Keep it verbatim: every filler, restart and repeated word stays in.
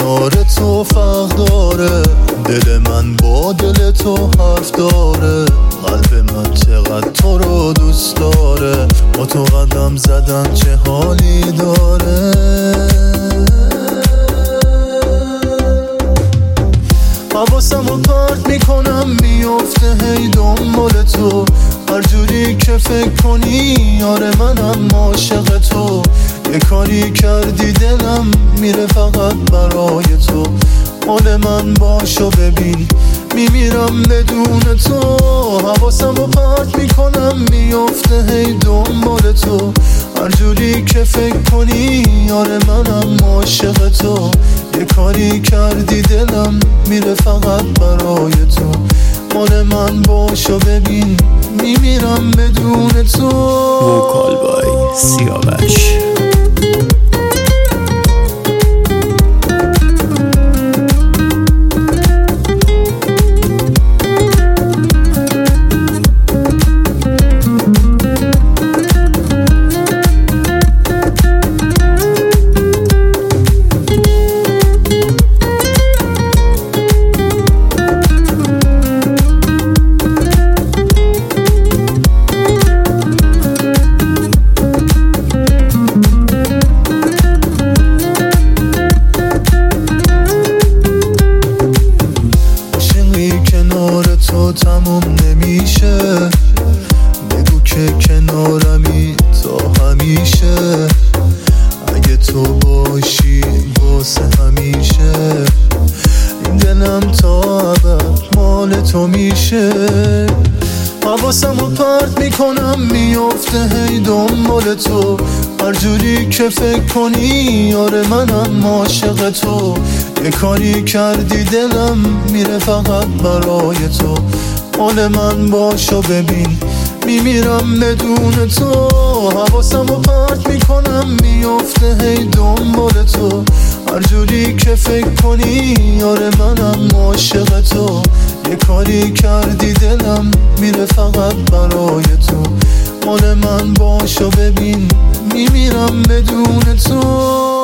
کنار تو فرق داره، دل من با دل تو حرف داره، قلب من چقدر تو رو دوست داره، با تو قدم زدن چه حالی داره. حواسم رو پرت میکنم میفته هی دنبال تو، هر جوری که فکر کنی آره منم عاشق تو، یه کاری کردی دلم میره فقط برای تو، مال من باشو ببین میمیرم بدون تو. حواسم رو پرت میکنم میفته هی دنبال تو، هر جوری که فکر کنی آره منم عاشق تو، یه کاری کردی دلم میره فقط برای تو، مال من باشو ببین میمیرم بدون تو. وکال بای سیاوش. کنار تو تموم نمیشه، بگو که کنارمی تا همیشه، اگه تو باشی واسه همیشه، این دلم تا ابد مال تو میشه. حواسم رو پرت میکنم میفته هی دنبال تو، هر جوری که فکر کنی آره منم عاشق تو، یه کاری کردی دلم میره فقط برای تو، مال من باشو ببین میمیرم بدون تو. حواسم رو پرت میکنم میفته هی دنبال تو، هر جوری که فکر کنی آره منم عاشق تو، یه کاری کردی دلم میره فقط برای تو، مال من باشو ببین میمیرم بدون تو.